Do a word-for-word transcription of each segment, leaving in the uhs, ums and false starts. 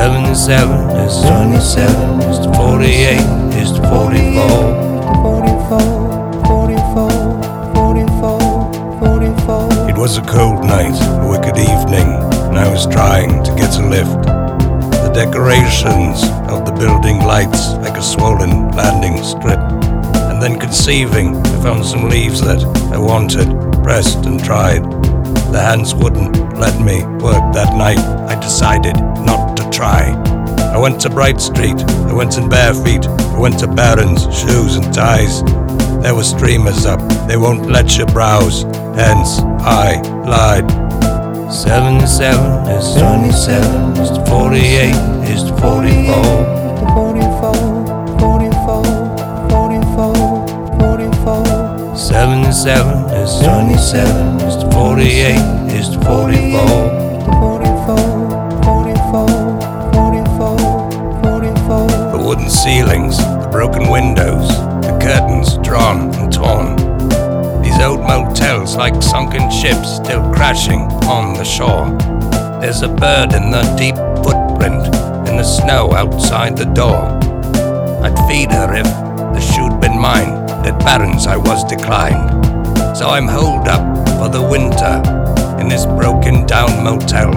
seventy-seven is twenty-seven, is to forty-eight, is to forty-four. forty-four, forty-four, forty-four, forty-four. It was a cold night, a wicked evening, and I was trying to get a lift. The decorations of the building lights like a swollen landing strip. And then conceiving, I found some leaves that I wanted, pressed and tried. The hands wouldn't let me work that night. I decided not to try. I went to Bright Street, I went in bare feet, I went to Barron's, shoes and ties. There were streamers up, they won't let you browse, hence I lied. seventy-seven is twenty-seven, is to forty-eight, is to forty-four. forty-four, forty-four, forty-four, forty-four. seventy-seven is twenty-seven, is to forty-eight, is to forty-four. forty-four, forty-four, forty-four, forty-four. The wooden ceilings, the broken windows, the curtains drawn and torn. These old motels like sunken ships still crashing on the shore. There's a bird in the deep footprint in the snow outside the door. I'd feed her if the shoe'd been mine. At Barron's I was declined. So I'm holed up for the winter in this broken down motel.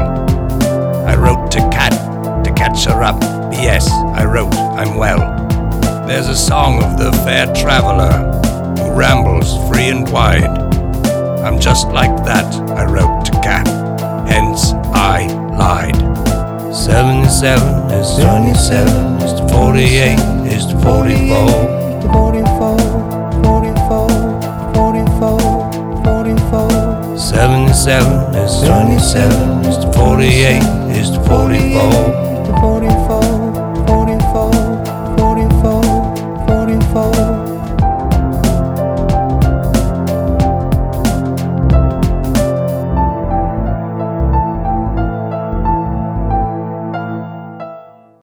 I wrote to Cat to catch her up. P S I wrote I'm well. There's a song of the fair traveler who rambles free and wide. I'm just like that, I wrote to Cat, hence I lied. seventy-seven is twenty-seven, is to forty-eight, is to forty-four. forty-four, forty-four, forty-four, forty-four. seventy-seven is twenty-seven, is to forty-eight, is to forty-four. forty-four,